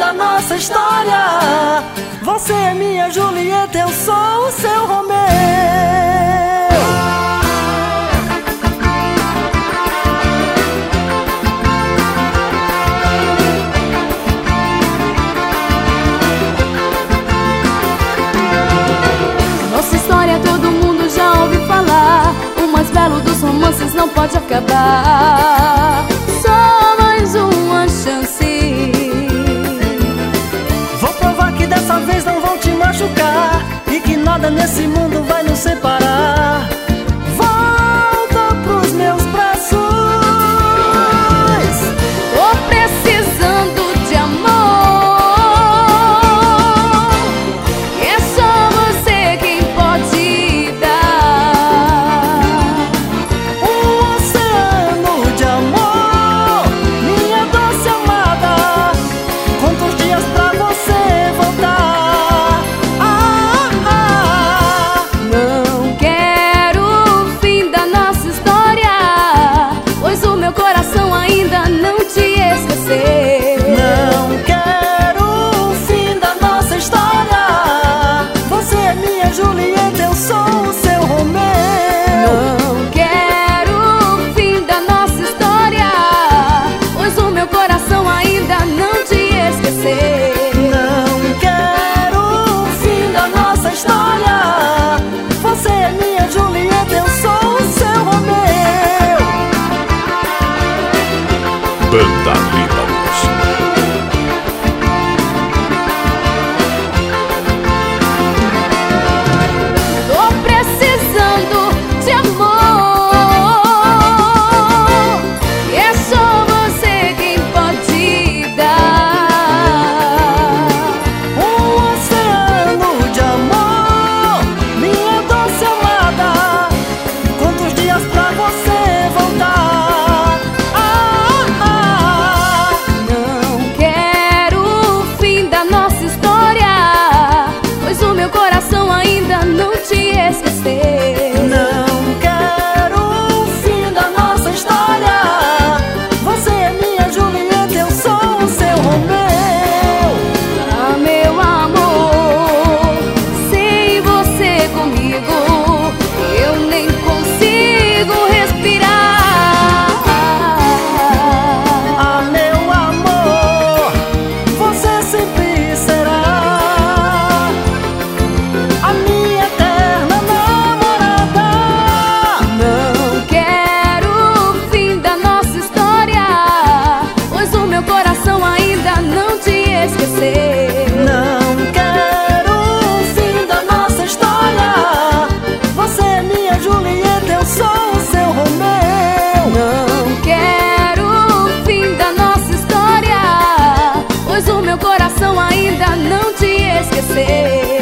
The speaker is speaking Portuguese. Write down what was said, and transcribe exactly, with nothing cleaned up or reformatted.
da nossa história. Você é minha Julieta, eu sou o seu Romeu. Nossa história todo mundo já ouviu falar. O mais belo dos romances não pode acabar. Só mais uma chance. Vou provar que dessa vez não vão te machucar e que nada nesse mundo vai nos separar. Volta pros meus braços. Tô precisando de amor. É só você quem pode dar. Um oceano de amor, minha doce amada. Quantos dias pra você voltar? Ah, ah, Não quero o fim da nossa história, pois o meu coração ainda não te esqueceu. não quero o fim da nossa história. Você é minha Julieta, eu sou o seu Romeu. Não quero o fim da nossa história, pois o meu coração ainda não te esqueceu. Não quero o fim da nossa história. Você é minha Julieta, eu sou o seu Romeu. Banda Líbanos. Tô precisando de amor, e é só você quem pode dar. Um oceano de amor, minha doce amada. Quantos dias pra você voltar? Ah, ah, Não quero o fim da nossa história, pois o meu coração ainda não te esqueceu. não quero o fim da nossa história. Você é minha Julieta, eu sou o seu Romeu. Ah, meu amor, sem você comigo eu nem consigo respirar. Ah, meu amor, você sempre será a minha eterna namorada. Não quero o fim da nossa história, pois o meu coração ainda não te esqueceu. Não quero o fim da nossa história. Você é minha Julieta, eu sou o seu Romeu. Não quero o fim da nossa história, pois o meu coração ainda não te esqueceu.